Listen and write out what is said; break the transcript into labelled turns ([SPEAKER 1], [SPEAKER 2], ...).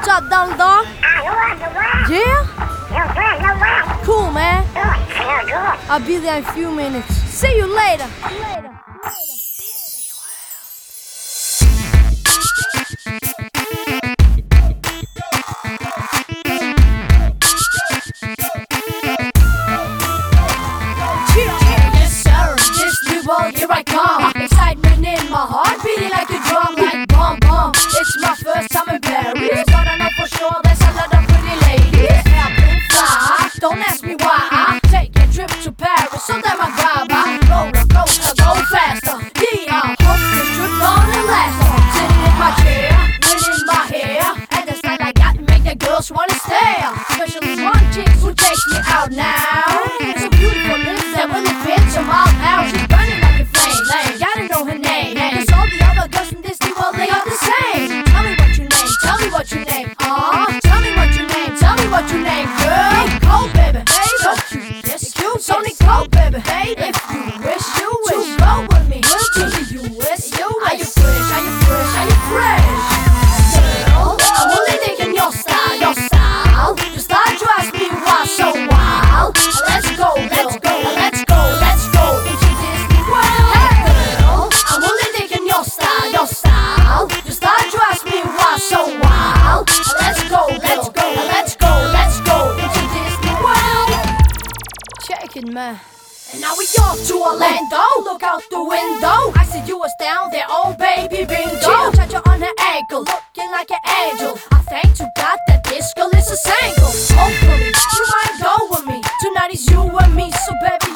[SPEAKER 1] What's up, Donald Dog? Yeah? Cool, man. I'll be there in a few minutes. See you later. Yes, sir. Disney World, here I come. Excitement in my heart, beating like a drum, like bum bum. It's my first time in Paris, but I know for sure there's a lot of pretty ladies. Helping fly, don't ask me why. I take a trip to Paris, so that my grab a roller coaster, go faster. Yeah, I hope this trip gonna last. Sitting in my chair, wind in my hair, and the style I got make the girls wanna stare. Especially one chick who takes me out now. So beautiful, lips that when it fits a mile out, she's burning like a flame. Like, gotta know her name, cause all the other girls in Disney World, they are the same. Tell me what your name, tell me what your name. Tell me what your name, tell me what your name, girl. Nicole, baby, so cute, yes, cute. So Nicole, baby, if you wish to go with me to the US. Are you fresh, are you fresh, are you fresh? Girl, I'm only thinking your style, your style. Your style drives me wild, so wild. Let's go, let's go, let's go, let's go into Disney World. Hey, girl, I'm only thinking your style, your style. Your style drives me wild, so wild. Let's go, let's go, let's go, let's go into Disney World. Check it, man. And now we off to Orlando. Look out the window. I see you was down there, oh baby, bingo. Touch her on her ankle, looking like an angel. I thank to God that this girl is a single. Hopefully you might go with me. Tonight is you and me, so baby